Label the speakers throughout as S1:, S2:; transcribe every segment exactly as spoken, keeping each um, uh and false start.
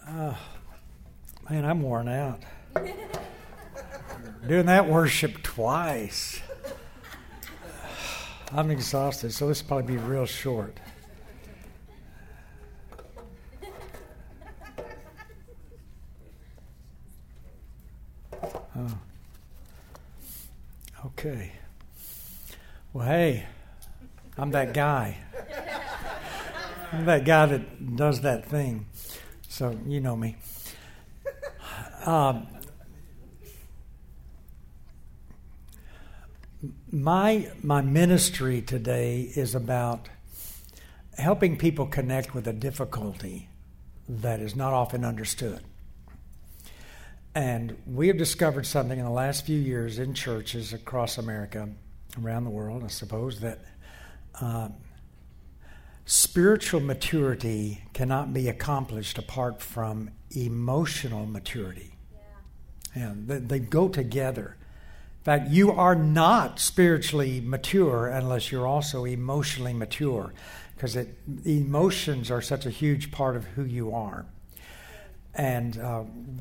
S1: Oh, man, I'm worn out. Doing that worship twice. I'm exhausted, so this will probably be real short. Oh. Okay. Well, hey, I'm that guy. I'm that guy that does that thing. So you know me. Um, my my ministry today is about helping people connect with a difficulty that is not often understood. And we have discovered something in the last few years in churches across America, around the world, I suppose, that uh, spiritual maturity cannot be accomplished apart from emotional maturity. Yeah. And they, they go together. In fact, you are not spiritually mature unless you're also emotionally mature, because it, emotions are such a huge part of who you are. And uh,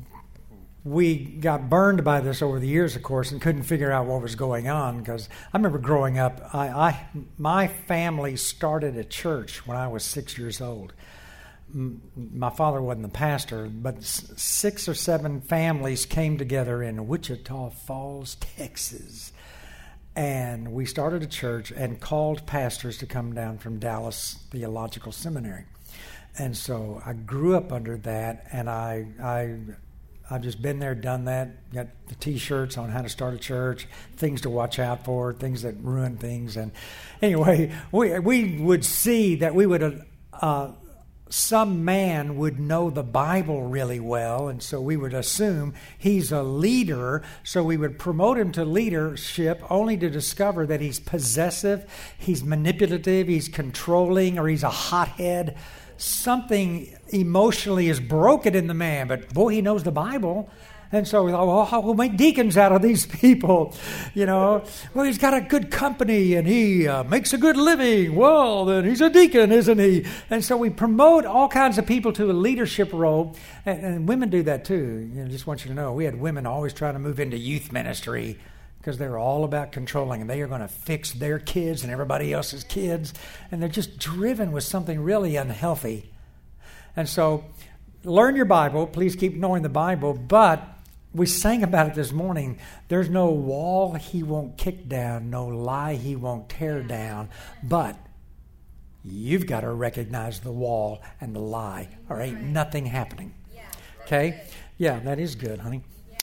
S1: we got burned by this over the years, of course, and couldn't figure out what was going on, because I remember growing up, I, I my family started a church when I was six years old. M- my father wasn't the pastor, but s- six or seven families came together in Wichita Falls, Texas, and we started a church and called pastors to come down from Dallas Theological Seminary. And so I grew up under that, and I I I've just been there, done that, got the T-shirts on how to start a church, things to watch out for, things that ruin things. And anyway, we we would see that we would, uh, some man would know the Bible really well, and so we would assume he's a leader, so we would promote him to leadership only to discover that he's possessive, he's manipulative, he's controlling, or he's a hothead. Something emotionally is broken in the man, but boy, he knows the Bible. And so we thought, well, we'll make deacons out of these people, you know. Well, he's got a good company and he uh, makes a good living. Well, then he's a deacon, isn't he? And so we promote all kinds of people to a leadership role, and, and women do that too. You know, just want you to know, we had women always trying to move into youth ministry, because they're all about controlling, and they are going to fix their kids and everybody else's kids, and they're just driven with something really unhealthy. And so, learn your Bible. Please keep knowing the Bible, but we sang about it this morning. There's no wall he won't kick down, no lie he won't tear down, but you've got to recognize the wall and the lie, or ain't nothing happening. Okay? Yeah, that is good, honey.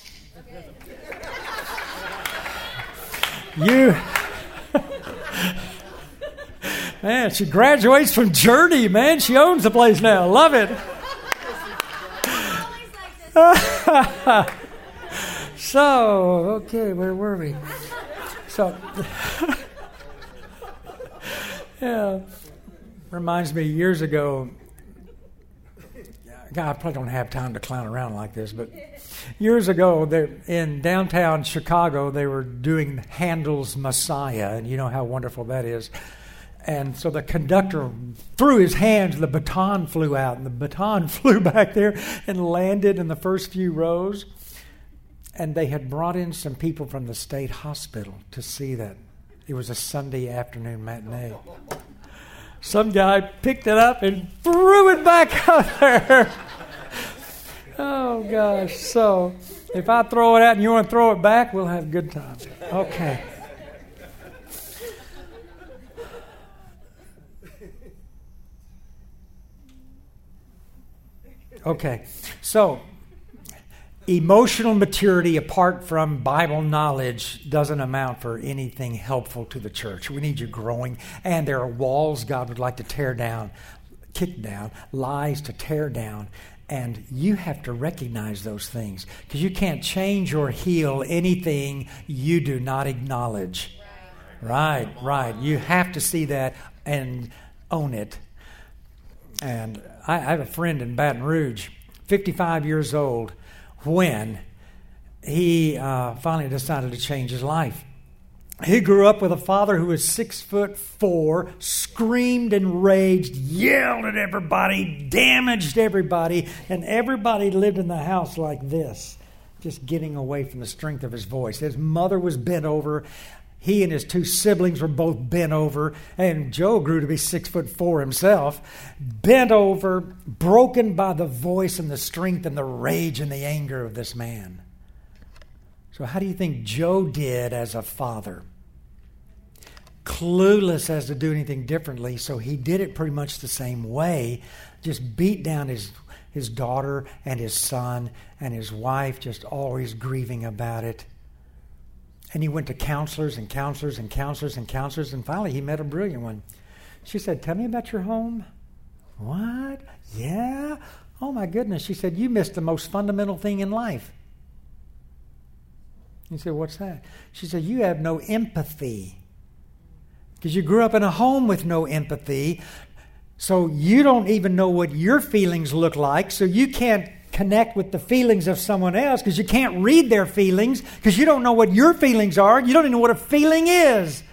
S1: You, man, she graduates from Journey, man. She owns the place now. Love it. So, okay, where were we? So, yeah, reminds me years ago. God, I probably don't have time to clown around like this, but years ago, in downtown Chicago, they were doing Handel's Messiah, and you know how wonderful that is. And so the conductor threw his hands, the baton flew out, and the baton flew back there and landed in the first few rows. And they had brought in some people from the state hospital to see that. It was a Sunday afternoon matinee. Some guy picked it up and threw it back out there. Oh, gosh. So if I throw it out and you want to throw it back, we'll have a good time. Okay. Okay. So emotional maturity apart from Bible knowledge doesn't amount for anything helpful to the church. We need you growing, and there are walls God would like to tear down, kick down, lies to tear down, and you have to recognize those things, because you can't change or heal anything you do not acknowledge. Right, right. You have to see that and own it. And I, I have a friend in Baton Rouge, fifty-five years old, when he uh, finally decided to change his life. He grew up with a father who was six foot four, screamed and raged, yelled at everybody, damaged everybody, and everybody lived in the house like this, just getting away from the strength of his voice. His mother was bent over. He and his two siblings were both bent over, and Joe grew to be six foot four himself, bent over, broken by the voice and the strength and the rage and the anger of this man. So how do you think Joe did as a father? Clueless as to do anything differently, so he did it pretty much the same way, just beat down his his daughter and his son and his wife, just always grieving about it. And he went to counselors and counselors and counselors and counselors, and finally he met a brilliant one. She said, "Tell me about your home." "What? Yeah? Oh my goodness." She said, "You missed the most fundamental thing in life." He said, "What's that?" She said, "You have no empathy. Because you grew up in a home with no empathy, so you don't even know what your feelings look like, so you can't connect with the feelings of someone else because you can't read their feelings because you don't know what your feelings are. You don't even know what a feeling is."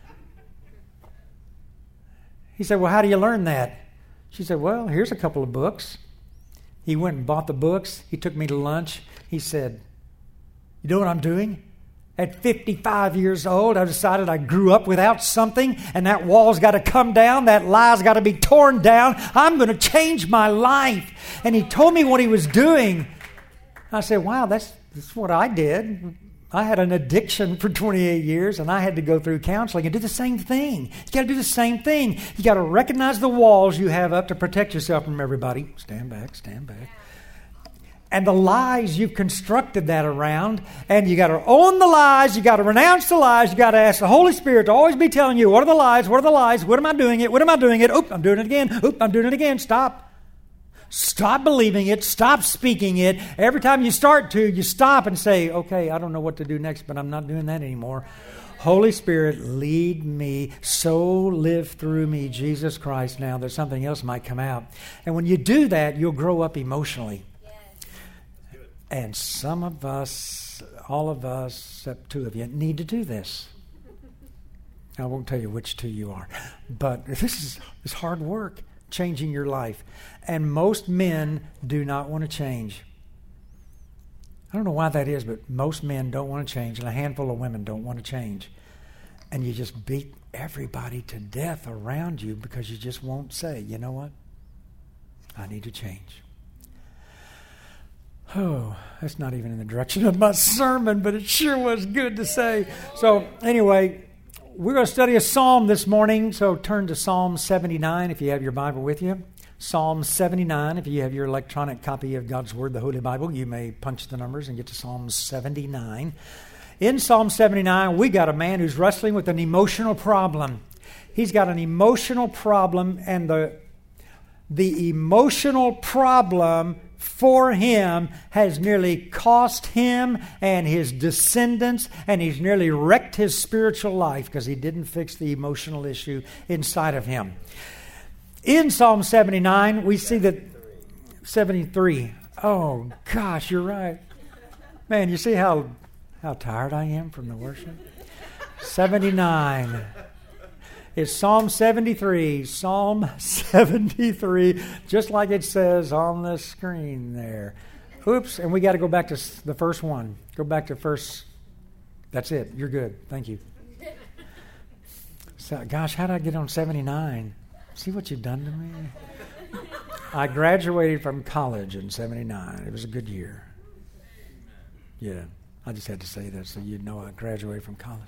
S1: He said, "Well, how do you learn that?" She said, "Well, here's a couple of books." He went and bought the books. He took me to lunch. He said, "You know what I'm doing? At fifty-five years old, I decided I grew up without something, and that wall's got to come down. That lie's got to be torn down. I'm going to change my life." And he told me what he was doing. I said, "Wow, that's, that's what I did. I had an addiction for twenty-eight years, and I had to go through counseling and do the same thing." You got to do the same thing. You got to recognize the walls you have up to protect yourself from everybody. Stand back, stand back. And the lies you've constructed that around, and you got to own the lies, you got to renounce the lies, you got to ask the Holy Spirit to always be telling you, what are the lies, what are the lies, what am I doing it, what am I doing it, oop, I'm doing it again, oop, I'm doing it again, stop. Stop believing it, stop speaking it. Every time you start to, you stop and say, okay, I don't know what to do next, but I'm not doing that anymore. Holy Spirit, lead me, so live through me, Jesus Christ, now that something else might come out. And when you do that, you'll grow up emotionally. And some of us, all of us, except two of you, need to do this. I won't tell you which two you are. But this is it's hard work, changing your life. And most men do not want to change. I don't know why that is, but most men don't want to change, and a handful of women don't want to change. And you just beat everybody to death around you because you just won't say, you know what? I need to change. Oh, that's not even in the direction of my sermon, but it sure was good to say. So anyway, we're going to study a psalm this morning. So turn to Psalm seventy-nine if you have your Bible with you. Psalm seventy-nine, if you have your electronic copy of God's Word, the Holy Bible, you may punch the numbers and get to Psalm seventy-nine. In Psalm seventy-nine, we got a man who's wrestling with an emotional problem. He's got an emotional problem, and the the emotional problem for him has nearly cost him and his descendants, and he's nearly wrecked his spiritual life because he didn't fix the emotional issue inside of him. In Psalm seventy-nine, we see that seventy-three. Oh, gosh, you're right. Man, you see how, how tired I am from the worship? seventy-nine. It's Psalm seventy-three, Psalm seventy-three, just like it says on the screen there. Oops, and we got to go back to the first one. Go back to first. That's it. You're good. Thank you. So, gosh, how did I get on seventy-nine? See what you've done to me? I graduated from college in seventy-nine. It was a good year. Yeah, I just had to say that so you'd know I graduated from college.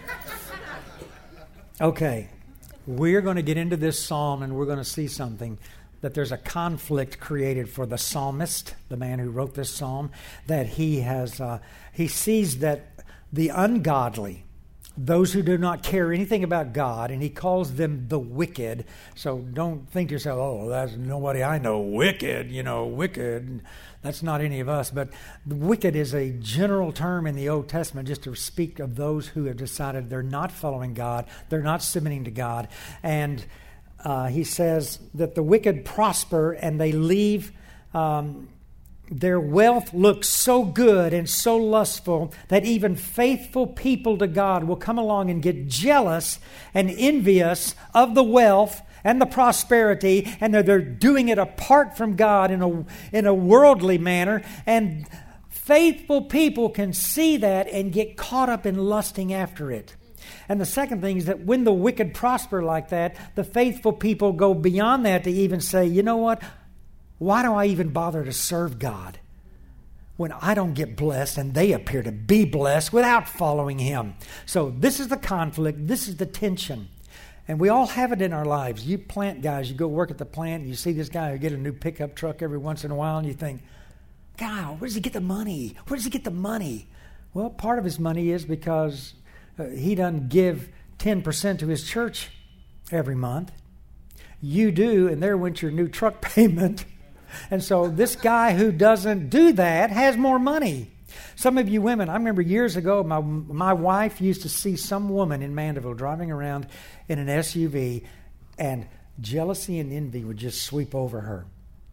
S1: Okay, we're going to get into this psalm, and we're going to see something, that there's a conflict created for the psalmist, the man who wrote this psalm, that he has, uh, he sees that the ungodly, those who do not care anything about God, and he calls them the wicked. So don't think to yourself, oh, that's nobody I know, wicked, you know, wicked. That's not any of us. But the wicked is a general term in the Old Testament just to speak of those who have decided they're not following God, they're not submitting to God. And uh, he says that the wicked prosper and they leave um, their wealth looks so good and so lustful that even faithful people to God will come along and get jealous and envious of the wealth and the prosperity, and they're, they're doing it apart from God in a, in a worldly manner. And faithful people can see that and get caught up in lusting after it. And the second thing is that when the wicked prosper like that, the faithful people go beyond that to even say, you know what? Why do I even bother to serve God when I don't get blessed and they appear to be blessed without following Him? So this is the conflict. This is the tension. And we all have it in our lives. You plant guys, you go work at the plant, and you see this guy who get a new pickup truck every once in a while, and you think, God, where does he get the money? Where does he get the money? Well, part of his money is because uh, he doesn't give ten percent to his church every month. You do, and there went your new truck payment. And so this guy who doesn't do that has more money. Some of you women, I remember years ago, my my wife used to see some woman in Mandeville driving around in an S U V, and jealousy and envy would just sweep over her.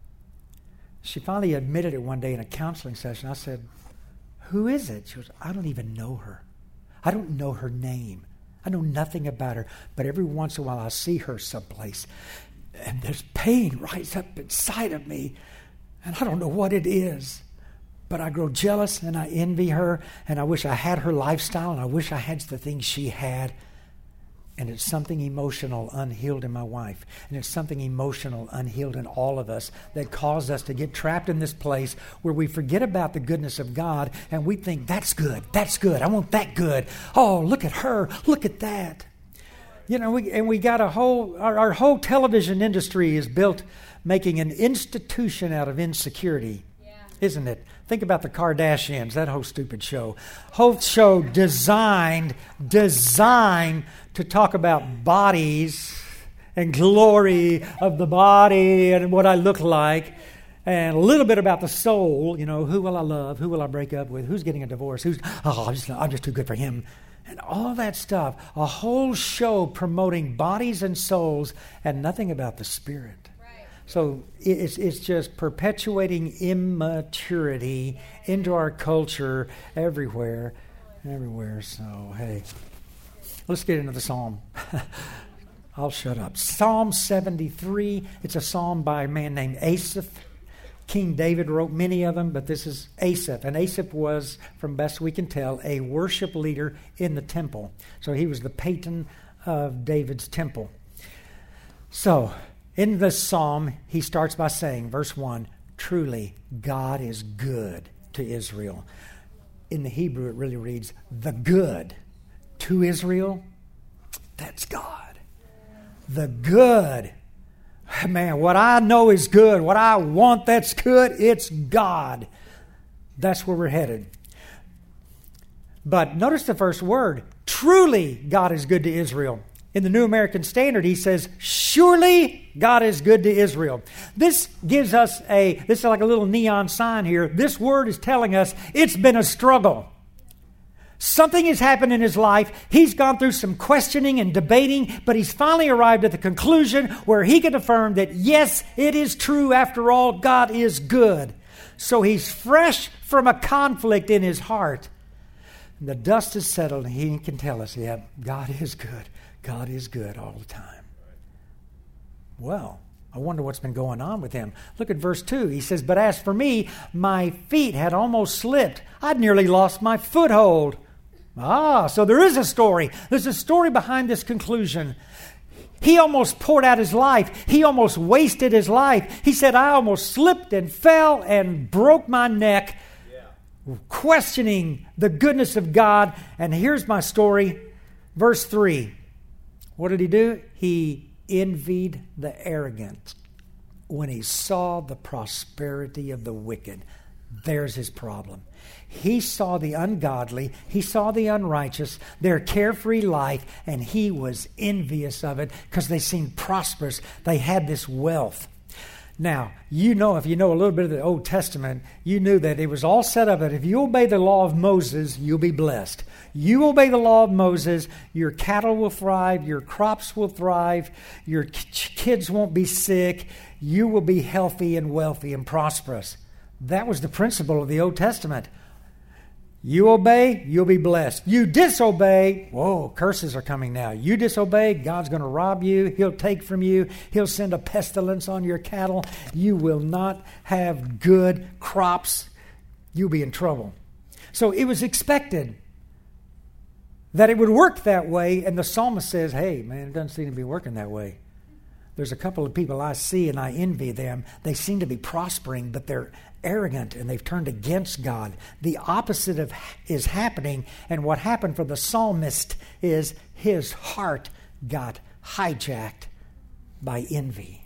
S1: She finally admitted it one day in a counseling session. I said, who is it? She goes, I don't even know her. I don't know her name. I know nothing about her. But every once in a while I see her someplace, and there's pain rise up inside of me, and I don't know what it is. But I grow jealous, and I envy her, and I wish I had her lifestyle, and I wish I had the things she had. And it's something emotional unhealed in my wife. And it's something emotional unhealed in all of us that caused us to get trapped in this place where we forget about the goodness of God, and we think, that's good, that's good, I want that good. Oh, look at her, look at that. You know, we, and we got a whole, our, our whole television industry is built making an institution out of insecurity, yeah. Isn't it? Think about the Kardashians, that whole stupid show. Whole show designed, designed to talk about bodies and glory of the body and what I look like, and a little bit about the soul. You know, who will I love? Who will I break up with? Who's getting a divorce? Who's, oh, I'm just, I'm just too good for him. And all that stuff. A whole show promoting bodies and souls and nothing about the spirit. Right. So it's, it's just perpetuating immaturity into our culture everywhere. Everywhere. So, hey, let's get into the psalm. I'll shut up. Psalm seventy-three. It's a psalm by a man named Asaph. King David wrote many of them, but this is Asaph. And Asaph was, from best we can tell, a worship leader in the temple. So he was the patron of David's temple. So, in this psalm, he starts by saying, verse one, truly, God is good to Israel. In the Hebrew, it really reads, the good to Israel, that's God. The good. Man, what I know is good. What I want that's good, it's God. That's where we're headed. But notice the first word. Truly, God is good to Israel. In the New American Standard, he says, surely God is good to Israel. This gives us a, this is like a little neon sign here. This word is telling us it's been a struggle. Something has happened in his life. He's gone through some questioning and debating, but he's finally arrived at the conclusion where he can affirm that, yes, it is true. After all, God is good. So he's fresh from a conflict in his heart. And the dust is settled, and he can tell us, yeah, God is good. God is good all the time. Well, I wonder what's been going on with him. Look at verse two. He says, but as for me, my feet had almost slipped. I'd nearly lost my foothold. Ah, so there is a story. There's a story behind this conclusion. He almost poured out his life. He almost wasted his life. He said, I almost slipped and fell and broke my neck, yeah. questioning the goodness of God. And here's my story. Verse three. What did he do? He envied the arrogant when he saw the prosperity of the wicked. There's his problem. He saw the ungodly, he saw the unrighteous, their carefree life, and he was envious of it because they seemed prosperous. They had this wealth. Now, you know, if you know a little bit of the Old Testament, you knew that it was all set up that if you obey the law of Moses, you'll be blessed. You obey the law of Moses, your cattle will thrive, your crops will thrive, your kids won't be sick, you will be healthy and wealthy and prosperous. That was the principle of the Old Testament. You obey, you'll be blessed. You disobey, whoa, curses are coming now. You disobey, God's going to rob you. He'll take from you. He'll send a pestilence on your cattle. You will not have good crops. You'll be in trouble. So it was expected that it would work that way, and the psalmist says, hey, man, it doesn't seem to be working that way. There's a couple of people I see and I envy them. They seem to be prospering, but they're arrogant and they've turned against God. The opposite of is happening, and what happened for the psalmist is his heart got hijacked by envy.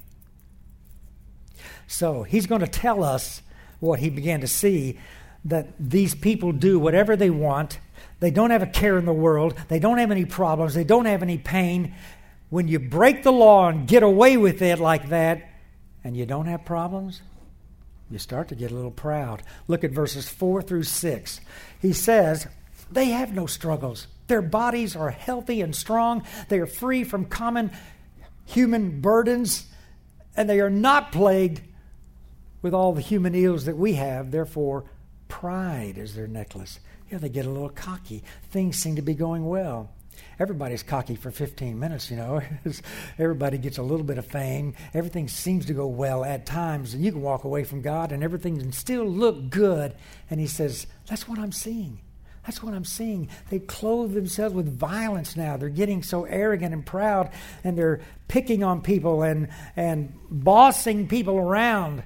S1: So he's going to tell us what he began to see, that these people do whatever they want. They don't have a care in the world. They don't have any problems. They don't have any pain. When you break the law and get away with it like that, and you don't have problems, you start to get a little proud. Look at verses four through six. He says, they have no struggles. Their bodies are healthy and strong. They are free from common human burdens, and they are not plagued with all the human ills that we have. Therefore, pride is their necklace. Yeah, they get a little cocky. Things seem to be going well. Everybody's cocky for fifteen minutes, you know. Everybody gets a little bit of fame. Everything seems to go well at times, and you can walk away from God and everything can still look good. And he says, that's what I'm seeing. That's what I'm seeing. They clothe themselves with violence now. They're getting so arrogant and proud, and they're picking on people and, and bossing people around.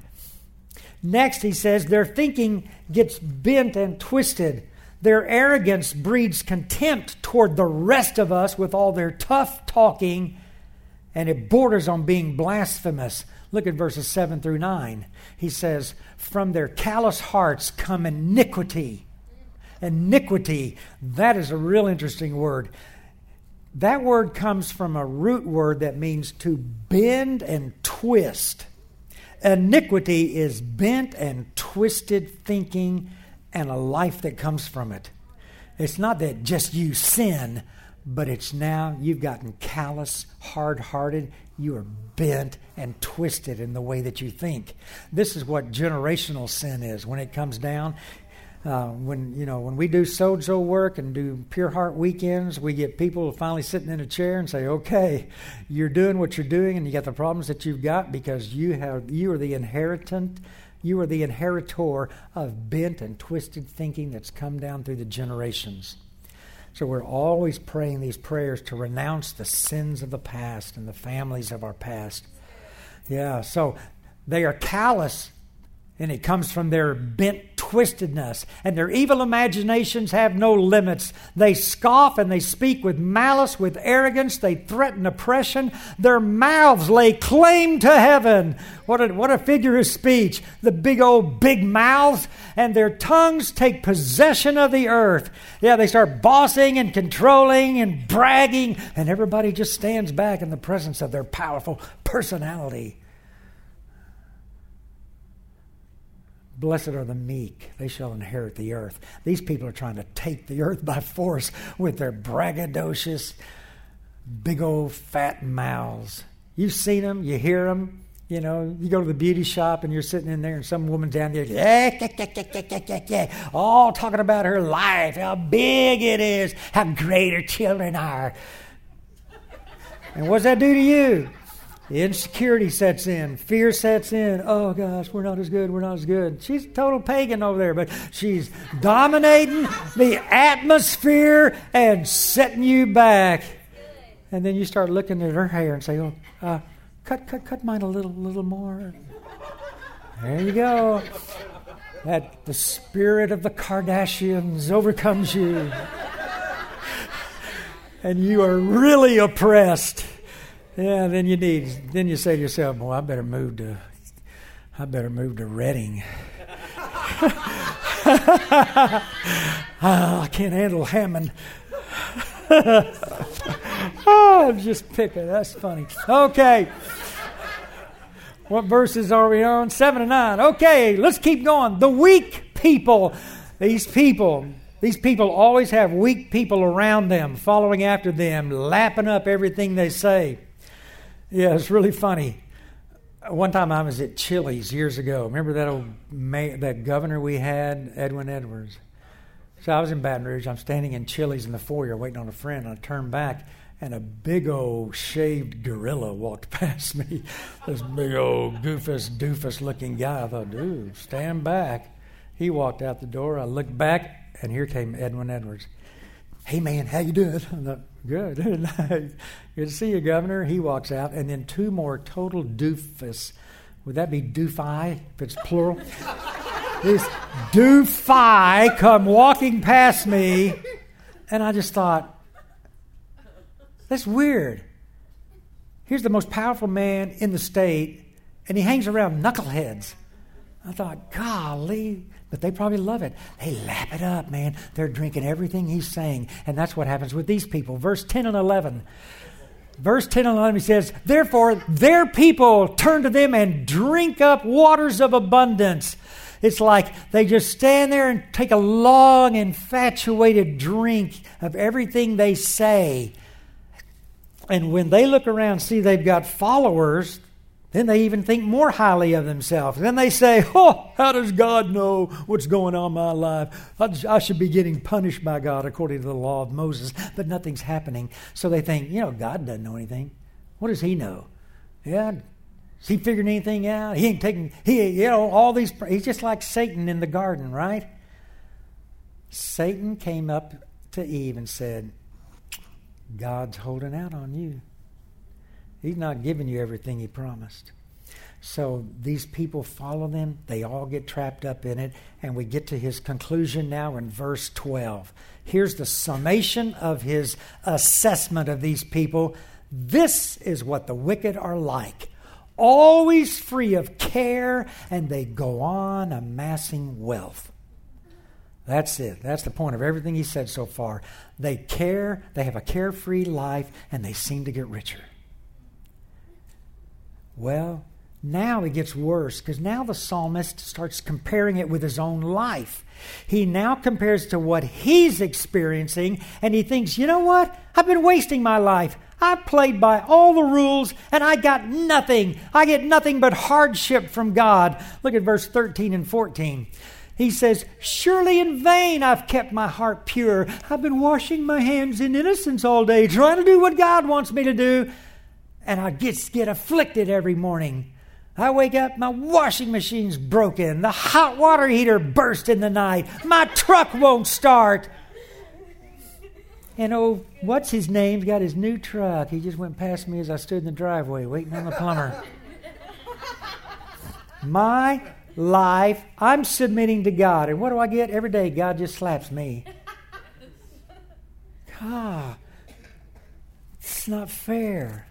S1: Next, he says, their thinking gets bent and twisted. Their arrogance breeds contempt toward the rest of us with all their tough talking, and it borders on being blasphemous. Look at verses seven through nine. He says, from their callous hearts come iniquity. Iniquity, that is a real interesting word. That word comes from a root word that means to bend and twist. Iniquity is bent and twisted thinking and a life that comes from it. It's not that just you sin, but it's now you've gotten callous, hard-hearted. You are bent and twisted in the way that you think. This is what generational sin is when it comes down. Uh, when you know when we do sozo work and do pure heart weekends, we get people finally sitting in a chair and say, "Okay, you're doing what you're doing, and you got the problems that you've got because you have you are the inheritant." You are the inheritor of bent and twisted thinking that's come down through the generations. So we're always praying these prayers to renounce the sins of the past and the families of our past. Yeah, so they are callous, and it comes from their bent twistedness. And their evil imaginations have no limits. They scoff and they speak with malice, with arrogance. They threaten oppression. Their mouths lay claim to heaven. What a, what a figure of speech. The big old big mouths. And their tongues take possession of the earth. Yeah, they start bossing and controlling and bragging. And everybody just stands back in the presence of their powerful personality. Blessed are the meek, they shall inherit the earth. These people are trying to take the earth by force with their braggadocious, big old fat mouths. You've seen them, you hear them. You know, you go to the beauty shop and you're sitting in there and some woman down there, yeah, yeah, yeah, yeah, yeah, yeah, yeah, all talking about her life, how big it is, how great her children are. And what does that do to you? Insecurity sets in. Fear sets in. Oh, gosh, we're not as good. We're not as good. She's a total pagan over there, but she's dominating the atmosphere and setting you back. And then you start looking at her hair and say, oh, uh, cut, cut, cut mine a little, little more. There you go. That the spirit of the Kardashians overcomes you. And you are really oppressed. Yeah, then you need. Then you say to yourself, "Well, I better move to. I better move to Redding. oh, I can't handle Hammond." oh, I'm just picking. That's funny. Okay. What verses are we on? Seven and nine. Okay, let's keep going. The weak people. These people. These people always have weak people around them, following after them, lapping up everything they say. Yeah, it's really funny. one time I was at Chili's years ago. Remember that old ma- that governor we had, Edwin Edwards? So I was in Baton Rouge. I'm standing in Chili's in the foyer waiting on a friend. And I turned back, and a big old shaved gorilla walked past me. This big old goofus, doofus-looking guy. I thought, dude, stand back. He walked out the door. I looked back, and here came Edwin Edwards. Hey, man, how you doing? I thought, good. Good to see you, Governor. He walks out, and then two more total doofus. Would that be doofi if it's plural? These doofi come walking past me, and I just thought, that's weird. Here's the most powerful man in the state, and he hangs around knuckleheads. I thought, golly, but they probably love it. They lap it up, man. They're drinking everything he's saying, and that's what happens with these people. Verse ten and eleven. Verse ten and eleven, he says, therefore, their people turn to them and drink up waters of abundance. It's like they just stand there and take a long, infatuated drink of everything they say. And when they look around and see they've got followers, then they even think more highly of themselves. Then they say, oh, how does God know what's going on in my life? I should be getting punished by God according to the law of Moses, but nothing's happening. So they think, you know, God doesn't know anything. What does he know? Yeah, is he figuring anything out? He ain't taking, he, you know, all these, he's just like Satan in the garden, right? Satan came up to Eve and said, God's holding out on you. He's not giving you everything he promised. So these people follow them. They all get trapped up in it. And we get to his conclusion now in verse twelve. Here's the summation of his assessment of these people. This is what the wicked are like. Always free of care, and they go on amassing wealth. That's it. That's the point of everything he said so far. They care, they have a carefree life, and they seem to get richer. Well, now it gets worse, because now the psalmist starts comparing it with his own life. He now compares to what he's experiencing, and he thinks, you know what? I've been wasting my life. I played by all the rules, and I got nothing. I get nothing but hardship from God. Look at verse thirteen and fourteen. He says, surely in vain I've kept my heart pure. I've been washing my hands in innocence all day, trying to do what God wants me to do. And I just get afflicted every morning. I wake up, my washing machine's broken. The hot water heater burst in the night. My truck won't start. And oh, what's his name? He's got his new truck. He just went past me as I stood in the driveway waiting on the plumber. My life, I'm submitting to God. And what do I get? Every day, God just slaps me. God, it's not fair.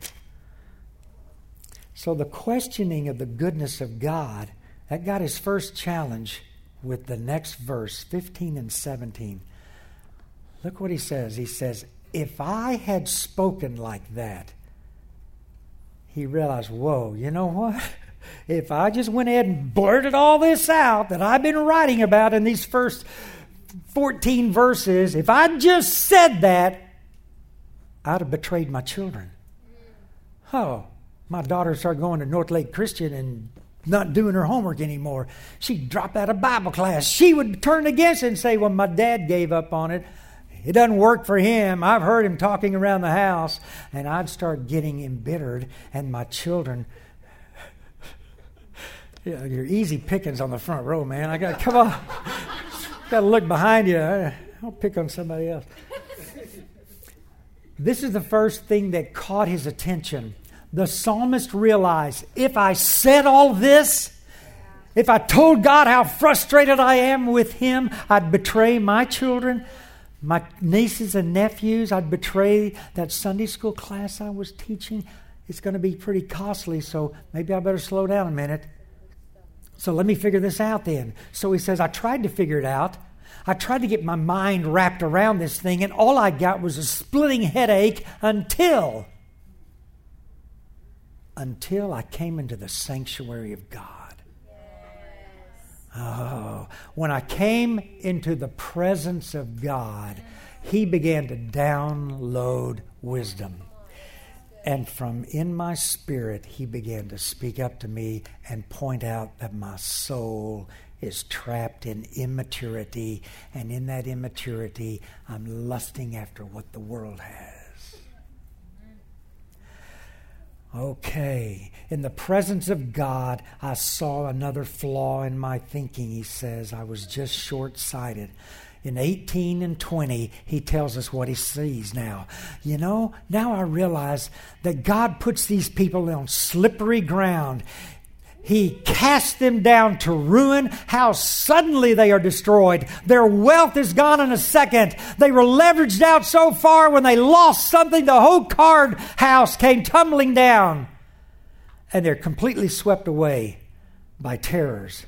S1: So the questioning of the goodness of God, that got his first challenge with the next verse, fifteen and seventeen. Look what he says. He says, if I had spoken like that, he realized, whoa, you know what? If I just went ahead and blurted all this out that I've been writing about in these first fourteen verses, if I just said that, I'd have betrayed my children. Oh, my daughter started going to North Lake Christian and not doing her homework anymore. She'd drop out of Bible class. She would turn against it and say, well, my dad gave up on it. It doesn't work for him. I've heard him talking around the house. And I'd start getting embittered, and my children... Yeah, you're easy pickings on the front row, man. I got come on. Got to look behind you. I'll pick on somebody else. This is the first thing that caught his attention. The psalmist realized, if I said all this, if I told God how frustrated I am with him, I'd betray my children, my nieces and nephews. I'd betray that Sunday school class I was teaching. It's going to be pretty costly, so maybe I better slow down a minute. So let me figure this out then. So he says, I tried to figure it out. I tried to get my mind wrapped around this thing, and all I got was a splitting headache until, until I came into the sanctuary of God. Yes. Oh, when I came into the presence of God, he began to download wisdom. And from in my spirit, he began to speak up to me and point out that my soul is trapped in immaturity. And in that immaturity, I'm lusting after what the world has. Okay. In the presence of God, I saw another flaw in my thinking, he says. I was just short-sighted. In eighteen and twenty, he tells us what he sees now. You know, now I realize that God puts these people on slippery ground. He casts them down to ruin. How suddenly they are destroyed. Their wealth is gone in a second. They were leveraged out so far when they lost something, the whole card house came tumbling down. And they're completely swept away by terrors.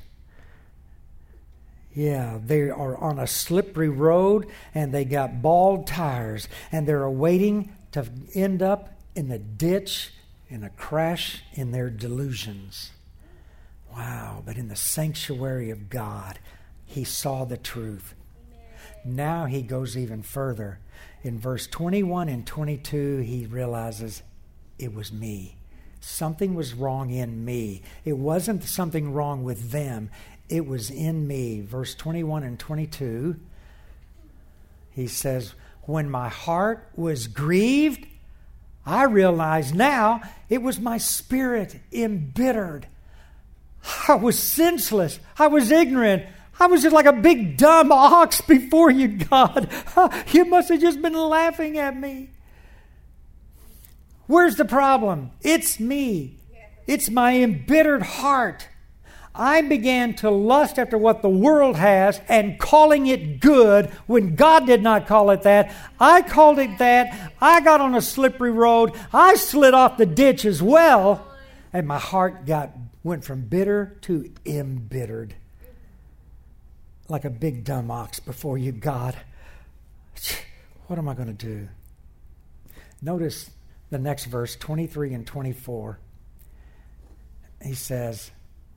S1: Yeah, they are on a slippery road and they got bald tires and they're awaiting to end up in the ditch in a crash in their delusions. Wow, but in the sanctuary of God, he saw the truth. Amen. Now he goes even further. In verse twenty-one and twenty-two, he realizes it was me. Something was wrong in me. It wasn't something wrong with them. It was in me. Verse twenty-one and twenty-two, he says, when my heart was grieved, I realized now it was my spirit embittered. I was senseless. I was ignorant. I was just like a big dumb ox before you, God. You must have just been laughing at me. Where's the problem? It's me. It's my embittered heart. I began to lust after what the world has and calling it good when God did not call it that. I called it that. I got on a slippery road. I slid off the ditch as well. And my heart got went from bitter to embittered. Like a big dumb ox before you, God. What am I going to do? Notice the next verse, twenty-three and twenty-four. He says,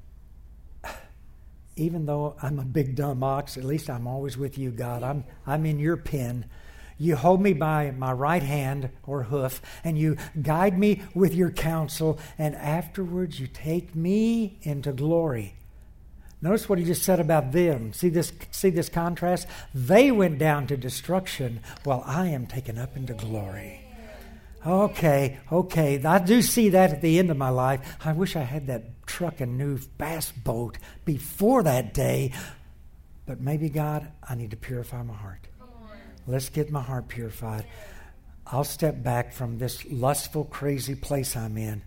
S1: even though I'm a big dumb ox, at least I'm always with you, God. I'm I'm in your pen. You hold me by my right hand or hoof, and you guide me with your counsel, and afterwards you take me into glory. Notice what he just said about them. See this, see this contrast? They went down to destruction while I am taken up into glory. Okay, okay. I do see that at the end of my life. I wish I had that truck and new bass boat before that day. But maybe, God, I need to purify my heart. Let's get my heart purified. I'll step back from this lustful, crazy place I'm in,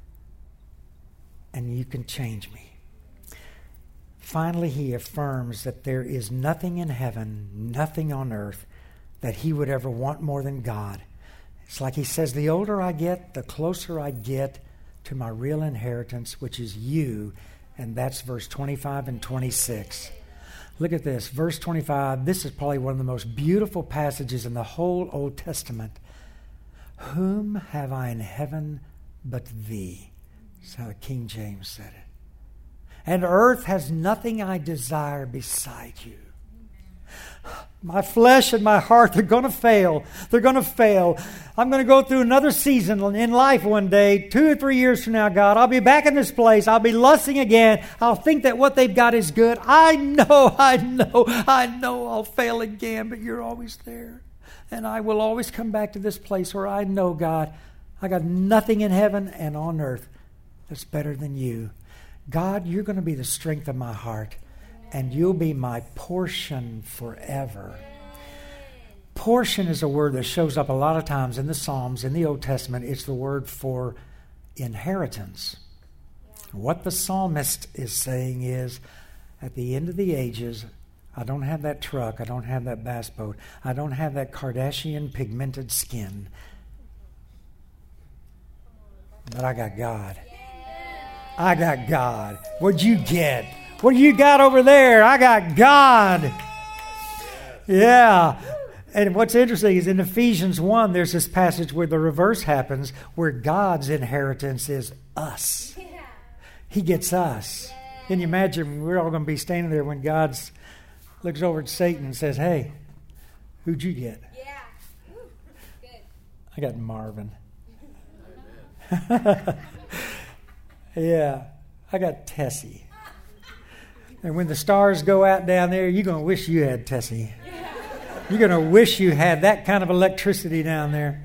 S1: and you can change me. Finally, he affirms that there is nothing in heaven, nothing on earth, that he would ever want more than God. It's like he says, the older I get, the closer I get to my real inheritance, which is you. And that's verse twenty-five and twenty-six. Look at this. Verse twenty-five, this is probably one of the most beautiful passages in the whole Old Testament. Whom have I in heaven but thee? That's how the King James said it. And earth has nothing I desire beside you. My flesh and my heart, they're going to fail. They're going to fail. I'm going to go through another season in life one day, two or three years from now, God. I'll be back in this place. I'll be lusting again. I'll think that what they've got is good. I know, I know, I know I'll fail again, but you're always there. And I will always come back to this place where I know, God, I got nothing in heaven and on earth that's better than you. God, you're going to be the strength of my heart. And you'll be my portion forever. Portion is a word that shows up a lot of times in the Psalms, in the Old Testament. It's the word for inheritance. What the psalmist is saying is, at the end of the ages, I don't have that truck. I don't have that bass boat. I don't have that Kardashian pigmented skin. But I got God. I got God. What'd you get? What do you got over there? I got God. Yeah. And what's interesting is in Ephesians one, there's this passage where the reverse happens, where God's inheritance is us. He gets us. Can you imagine we're all going to be standing there when God looks over at Satan and says, hey, who'd you get?
S2: Yeah. Good.
S1: I got Marvin. Yeah, I got Tessie. And when the stars go out down there, you're going to wish you had Tessie. You're going to wish you had that kind of electricity down there.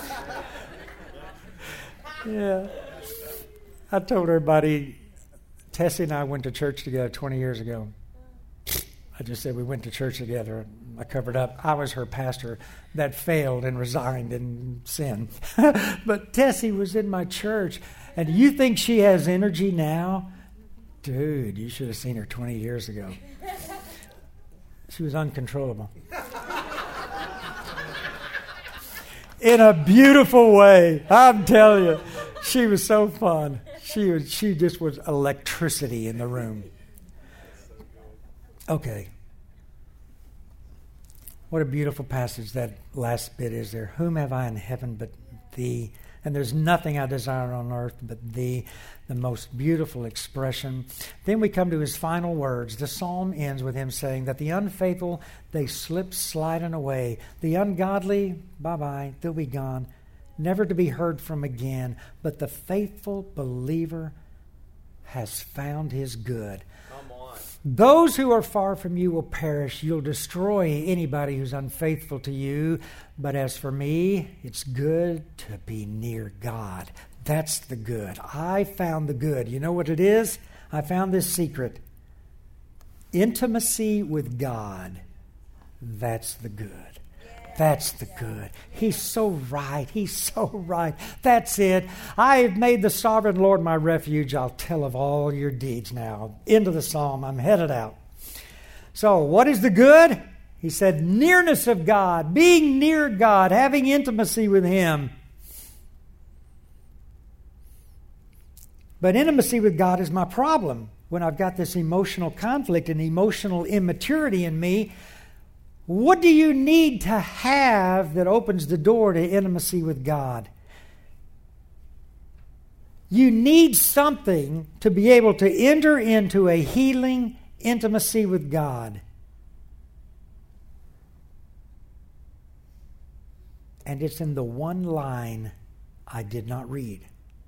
S1: Yeah. I told everybody, Tessie and I went to church together twenty years ago. I just said we went to church together. I covered up. I was her pastor that failed and resigned in sin. But Tessie was in my church. And do you think she has energy now? Dude, you should have seen her twenty years ago. She was uncontrollable. In a beautiful way. I'm telling you. She was so fun. She was, she just was electricity in the room. Okay. What a beautiful passage that last bit is there. Whom have I in heaven but thee? And there's nothing I desire on earth but thee. The most beautiful expression. Then we come to his final words. The psalm ends with him saying that the unfaithful, they slip sliding away. The ungodly, bye-bye, they'll be gone, never to be heard from again. But the faithful believer has found his good. Those who are far from you will perish. You'll destroy anybody who's unfaithful to you. But as for me, it's good to be near God. That's the good. I found the good. You know what it is? I found this secret. Intimacy with God. That's the good. That's the good. He's so right. He's so right. That's it. I have made the sovereign Lord my refuge. I'll tell of all your deeds now. Into the psalm. I'm headed out. So what is the good? He said nearness of God, being near God, having intimacy with him. But intimacy with God is my problem. When I've got this emotional conflict and emotional immaturity in me, what do you need to have that opens the door to intimacy with God? You need something to be able to enter into a healing intimacy with God. And it's in the one line I did not read.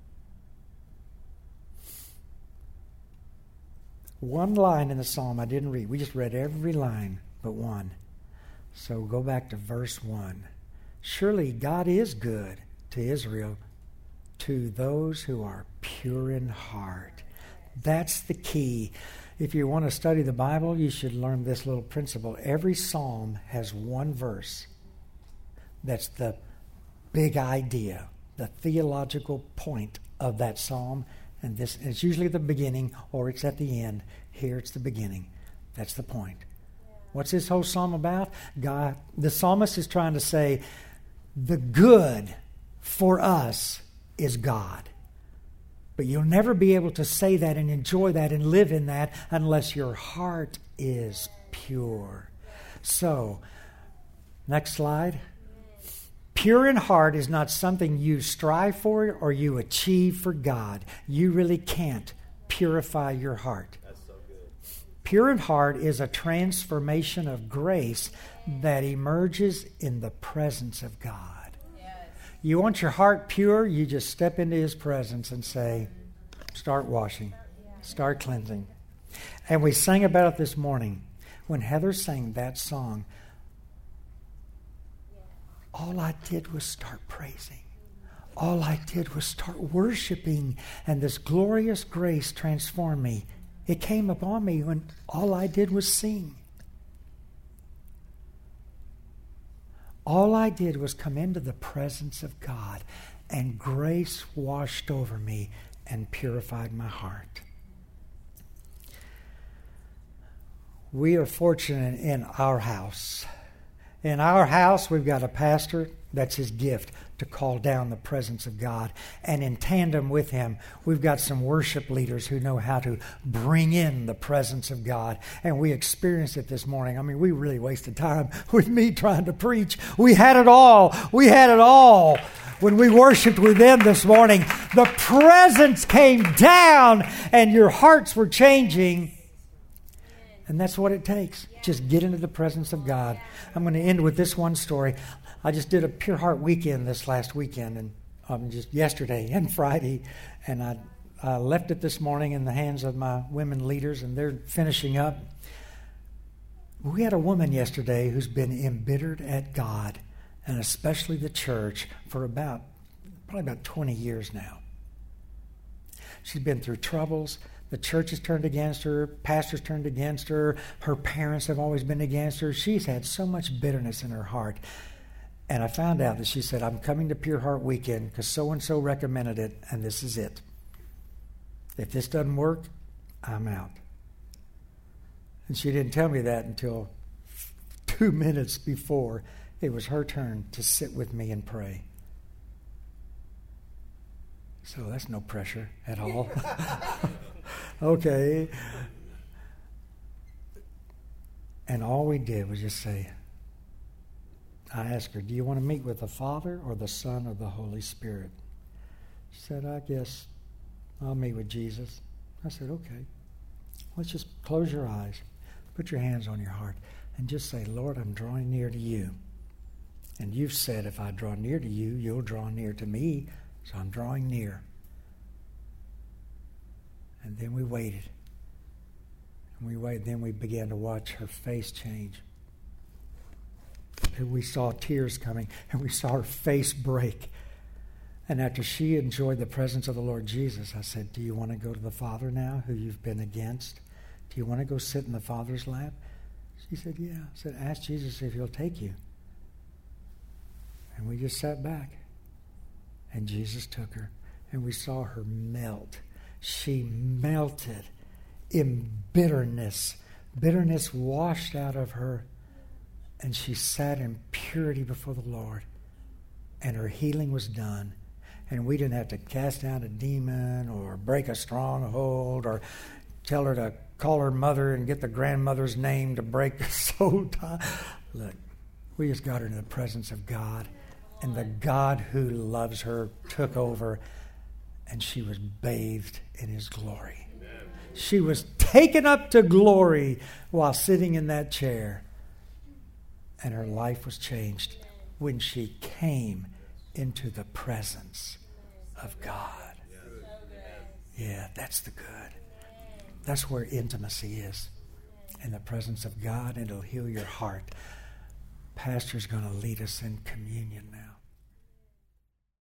S1: One line in the psalm I didn't read. We just read every line but one. So go back to verse one. Surely God is good to Israel, to those who are pure in heart. That's the key. If you want to study the Bible, you should learn this little principle. Every psalm has one verse. That's the big idea, the theological point of that psalm. And this it's usually at the beginning or it's at the end. Here it's the beginning. That's the point. What's this whole psalm about? God, the psalmist is trying to say, the good for us is God. But you'll never be able to say that and enjoy that and live in that unless your heart is pure. So, next slide. Pure in heart is not something you strive for or you achieve for God. You really can't purify your heart. Pure in heart is a transformation of grace that emerges in the presence of God. Yes. You want your heart pure, you just step into his presence and say, start washing, start cleansing. And we sang about it this morning. When Heather sang that song, all I did was start praising. All I did was start worshiping, and this glorious grace transformed me. It came upon me when all I did was sing. All I did was come into the presence of God, and grace washed over me and purified my heart. We are fortunate in our house. In our house, we've got a pastor. That's his gift, to call down the presence of God. And in tandem with him, we've got some worship leaders who know how to bring in the presence of God. And we experienced it this morning. I mean, we really wasted time with me trying to preach. We had it all. We had it all. When we worshiped with them this morning, the presence came down and your hearts were changing. And that's what it takes. Just get into the presence of God. I'm going to end with this one story. I just did a Pure Heart weekend this last weekend, and um, just yesterday and Friday, and I, I left it this morning in the hands of my women leaders, and they're finishing up. We had a woman yesterday who's been embittered at God, and especially the church, for about probably about twenty years now. She's been through troubles. The church has turned against her. Pastors turned against her. Her parents have always been against her. She's had so much bitterness in her heart. And I found out that she said, I'm coming to Pure Heart Weekend because so-and-so recommended it, and this is it. If this doesn't work, I'm out. And she didn't tell me that until two minutes before it was her turn to sit with me and pray. So that's no pressure at all. Okay. And all we did was just say, I asked her, do you want to meet with the Father or the Son or the Holy Spirit? She said, I guess I'll meet with Jesus. I said, okay. Let's just close your eyes, put your hands on your heart, and just say, Lord, I'm drawing near to you. And you've said if I draw near to you, you'll draw near to me. So I'm drawing near. And then we waited. And we waited. Then we began to watch her face change. And we saw tears coming, and we saw her face break. And after she enjoyed the presence of the Lord Jesus, I said, do you want to go to the Father now, who you've been against? Do you want to go sit in the Father's lap? She said, yeah. I said, ask Jesus if he'll take you. And we just sat back. And Jesus took her, and we saw her melt. She melted in bitterness. Bitterness washed out of her, and she sat in purity before the Lord. And her healing was done. And we didn't have to cast out a demon or break a stronghold or tell her to call her mother and get the grandmother's name to break the soul tie. Look, we just got her in the presence of God. And the God who loves her took over, and she was bathed in his glory. Amen. She was taken up to glory while sitting in that chair. And her life was changed when she came into the presence of God. Yeah, that's the good. That's where intimacy is. In the presence of God, and it'll heal your heart. Pastor's going to lead us in communion now.